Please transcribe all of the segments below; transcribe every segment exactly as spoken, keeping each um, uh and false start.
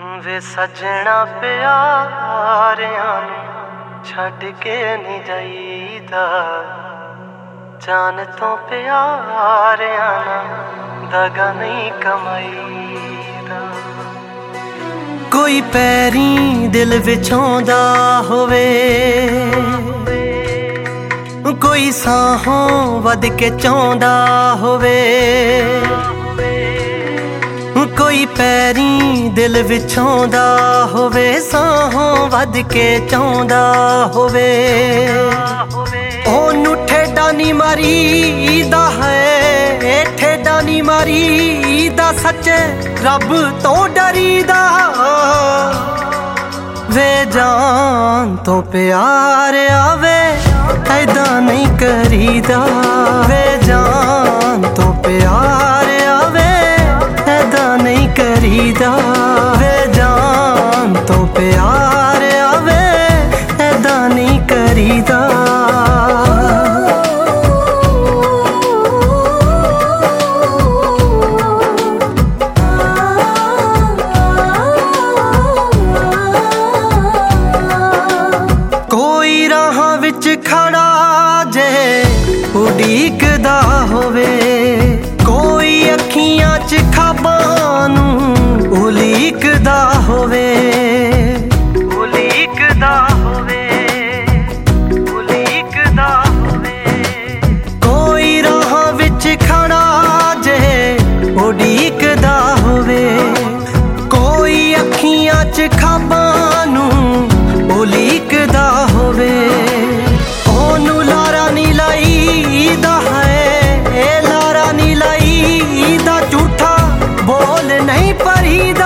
ਵੇ ਸੱਜਣਾ ਪਿਆਰਿਆਂ ਨੂੰ ਛੱਡ ਕੇ ਨਹੀਂ ਜਾਈਦਾ, ਜਾਨ ਤੋਂ ਪਿਆਰਿਆਂ ਨਾਲ ਦਗਾ ਨਹੀਂ ਕਮਾਈਦਾ। ਕੋਈ ਪੈਰੀ ਦਿਲ ਵਿਛਾਉਂਦਾ ਹੋਵੇ, ਕੋਈ ਸਾਹੋਂ ਵੱਧ ਕੇ ਚਾਹੁੰਦਾ ਹੋਵੇ, ਕੋਈ ਪੈਰੀ ਦਿਲ ਵਿਛਾਉਂਦਾ ਹੋਵੇ, ਸਾਹੋਂ ਵੱਧ ਕੇ ਚਾਹੁੰਦਾ ਹੋਵੇ। ਉਹਨੂੰ ਠੇਡਾ ਨੀ ਮਾਰੀਦਾ ਹੈ, ਠੇਡਾ ਨੀ ਮਾਰੀਦਾ, ਸੱਚੇ ਰੱਬ ਤੋਂ ਡਰੀਦਾ। ਵੇ ਜਾਨ ਤੋਂ ਪਿਆਰ ਆਵੇ ਐਦਾਂ ਨਹੀਂ ਕਰੀਦਾ, ਵੇ ਜਾਨ ਤੋਂ ਪਿਆਰ ਆਵੇ ਐਦਾਂ ਨਹੀਂ ਕਰੀਦਾ, ਵੇ ਜਾਨ ਤੋਂ ਪਿਆਰ ਆਵੇ ਐਦਾਂ ਨਹੀਂ ਕਰੀਦਾ। ਕੋਈ ਰਾਹਾਂ ਵਿੱਚ ਖੜਾ ਜੇ ਉਡੀਕਦਾ ਹੋਵੇ, ਕੋਈ ਅੱਖੀਆਂ ਚ ਖਾਬਾਂ ਨੂੰ ਉਲੀਕਦਾ ਹੋਵੇ, ਉਲੀਕਦਾ ਹੋਵੇ, ਉਲੀਕਦਾ ਹੋਵੇ। ਕੋਈ ਰਾਹਾਂ ਵਿੱਚ ਖੜਾ ਜੇ ਉਡੀਕਦਾ ਹੋਵੇ, ਕੋਈ ਅੱਖੀਆਂ ਚ ਖਾਬਾਂ ਨੂੰ ਉਲੀਕਦਾ ਹੋਵੇ। ਉਹਨੂੰ ਲਾਰਾ ਨੀ ਲਾਈਦਾ ਹੈ, ਲਾਰਾ ਨੀ ਲਾਈਦਾ, ਝੂਠਾ ਬੋਲ ਨਹੀਂ ਭਰੀਦਾ।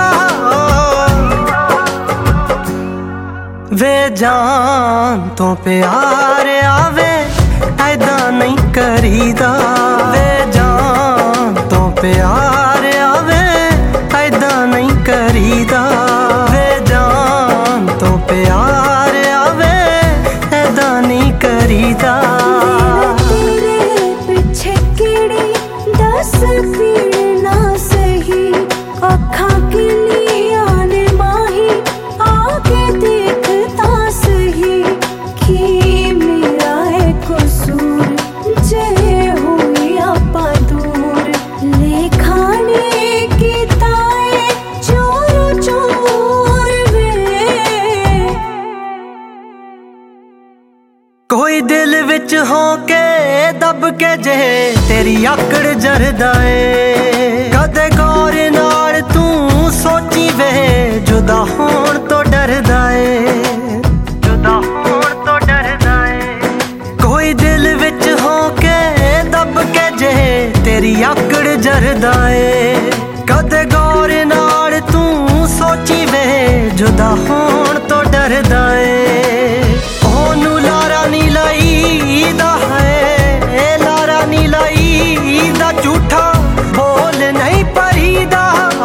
ਵੇ ਜਾਨ ਤੋਂ ਪਿਆਰ ਆਵੇ ਐਦਾਂ ਨਹੀਂ ਕਰੀਦਾ, ਵੇ ਜਾਨ ਤੋਂ ਪਿਆਰ ਆਵੇ ਐਦਾਂ ਨਹੀਂ ਕਰੀਦਾ, ਵੇ ਜਾਨ ਤੋਂ ਪਿਆਰ ਆਵੇ ਐਦਾਂ ਨਹੀਂ ਕਰੀਦਾ। ਤੇਰੇ ਪਿੱਛੇ ਕਿਹੜੀ ਦੱਸ ਪੀਣਾ ਸਹੀ, ਅੱਖਾਂ ਕਿੰਨੀਆਂ ਨੇ ਮਾਹੀ, ਆ ਕੇ ਦੇਖ ਤਾਂ ਸਹੀ, ਕੀ ਮੇਰਾ ਹੈ ਕਸੂਰ ਜੇ ਹੋਈ ਆਪਾਂ ਦੂਰ। ਲੇਖਾ ਨੇ ਕੀਤਾ ਏ ਚੋਰ ਚੋਰ ਵੇ, ਕੋਈ ਦਿਲ ਵਿੱਚ ਹੋ ਕੇ ਦੱਬ ਕੇ ਜੇ ਤੇਰੀ ਆਕੜ ਜਰਦਾ ਏ, ਕਦੇ ਗੌਰ ਨਾਲ ਤੂੰ ਸੋਚੀ ਵੇ ਜੁਦਾ ਹੋਣ ਤੋਂ ਡਰਦਾ ਏ, ਜੁਦਾ ਹੋਣ ਤੋਂ ਡਰਦਾ ਏ। ਕੋਈ ਦਿਲ ਵਿੱਚ ਹੋ ਕੇ ਦੱਬ ਕੇ ਜੇ ਤੇਰੀ ਆਕੜ ਜਰਦਾ ਏ, ਕਦੇ ਗੌਰ ਨਾਲ ਤੂੰ ਸੋਚੀ ਵੇ ਜੁਦਾ ਹੋਣ ਤੋਂ ਡਰਦਾ ਏ। ਉਹਨੂੰ ਲਾਰਾ ਨੀ ਲਾਈਦਾ ਹੈ, ਲਾਰਾ ਨੀ ਲਾਈਦਾ, ਝੂਠਾ ਬੋਲ ਨਹੀਂ ਭਰੀਦਾ।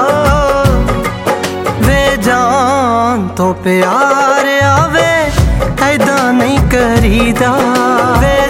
ਵੇ ਜਾਨ ਤੋਂ ਪਿਆਰ ਆਵੇ ਐਦਾਂ ਨਹੀਂ ਕਰੀਦਾ, ਵੇ